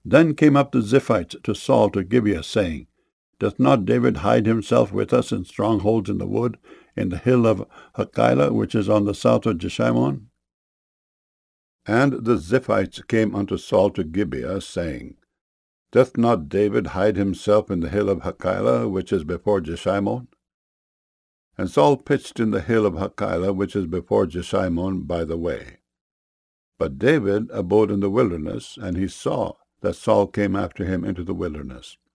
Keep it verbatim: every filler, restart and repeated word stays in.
Then came up the Ziphites to Saul to Gibeah, saying, Doth not David hide himself with us in strongholds in the wood, in the hill of Hachilah, which is on the south of Jeshimon? And the Ziphites came unto Saul to Gibeah, saying, Doth not David hide himself in the hill of Hachilah, which is before Jeshimon? And Saul pitched in the hill of Hachilah, which is before Jeshimon, by the way. But David abode in the wilderness, and he saw that Saul came after him into the wilderness.